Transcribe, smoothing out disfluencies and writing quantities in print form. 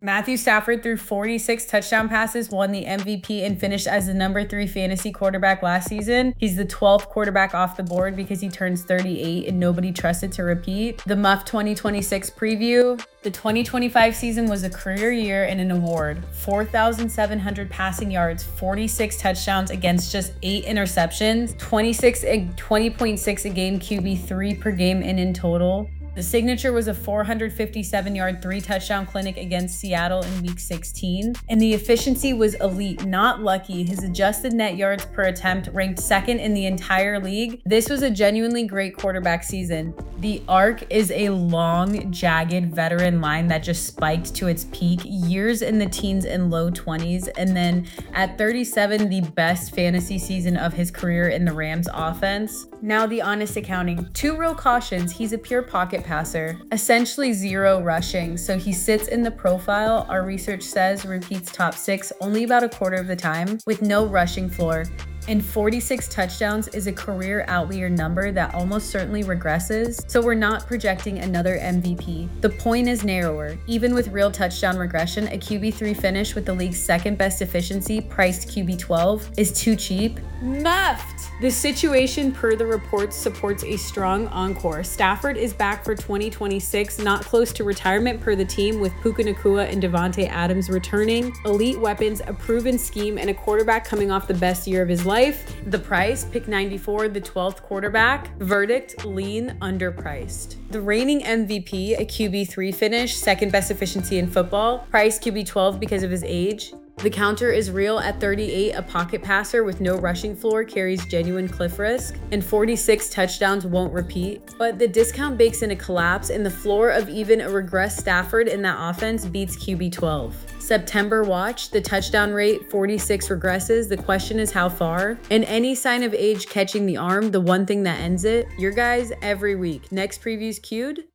Matthew Stafford threw 46 touchdown passes, won the MVP, and finished as the number 3 fantasy quarterback last season. He's the 12th quarterback off the board because he turns 38 and nobody trusted to repeat. The Muff 2026 preview. The 2025 season was a career year and an award. 4,700 passing yards, 46 touchdowns against just 8 interceptions, 20.6 a game QB, 3 per game in total. The signature was a 457-yard, 3-touchdown clinic against Seattle in Week 16. And the efficiency was elite, not lucky. His adjusted net yards per attempt ranked 2nd in the entire league. This was a genuinely great quarterback season. The arc is a long, jagged veteran line that just spiked to its peak, years in the teens and low 20s. And then at 37, the best fantasy season of his career in the Rams offense. Now the honest accounting. 2 real cautions. He's a pure pocket passer, essentially 0 rushing, so he sits in the profile our research says repeats top 6 only about a quarter of the time with no rushing floor. And 46 touchdowns is a career outlier number that almost certainly regresses, so we're not projecting another MVP. The point is narrower. Even with real touchdown regression, a QB3 finish with the league's 2nd best efficiency, priced QB12, is too cheap. Muffed! The situation per the reports supports a strong encore. Stafford is back for 2026, not close to retirement per the team, with Puka Nacua and Devontae Adams returning. Elite weapons, a proven scheme, and a quarterback coming off the best year of his life. The price, pick 94, the 12th quarterback. Verdict, lean, underpriced. The reigning MVP, a QB3 finish, 2nd best efficiency in football. Price QB12 because of his age. The counter is real at 38, a pocket passer with no rushing floor carries genuine cliff risk, and 46 touchdowns won't repeat. But the discount bakes in a collapse, and the floor of even a regressed Stafford in that offense beats QB12. September watch, the touchdown rate, 46 regresses. The question is how far? And any sign of age catching the arm, the one thing that ends it. Your guys every week. Next previews queued.